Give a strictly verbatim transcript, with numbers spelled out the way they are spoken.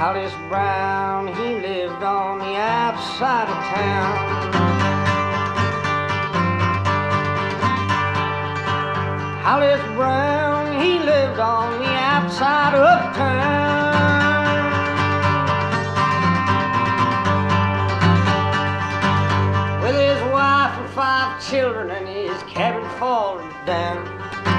Hollis Brown, he lived on the outside of town. Hollis Brown, he lived on the outside of town. With his wife and five children and his cabin falling down.